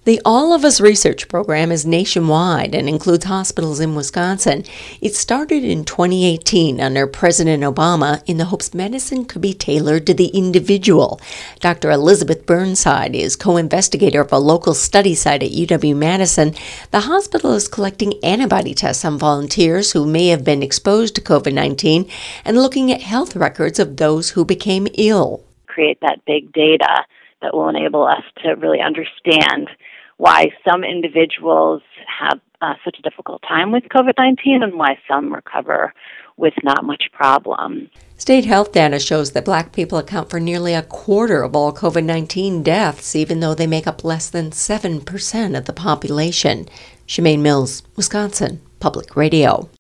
The All of Us research program is nationwide and includes hospitals in Wisconsin. It started in 2018 under President Obama in the hopes medicine could be tailored to the individual. Dr. Elizabeth Burnside is co-investigator of a local study site at UW-Madison. The hospital is collecting antibody tests on volunteers who may have been exposed to COVID-19 and looking at health records of those who became ill. Create that big data that will enable us to really understand why some individuals have such a difficult time with COVID-19 and why some recover with not much problem. State health data shows that Black people account for nearly a quarter of all COVID-19 deaths, even though they make up less than 7% of the population. Shemaine Mills, Wisconsin Public Radio.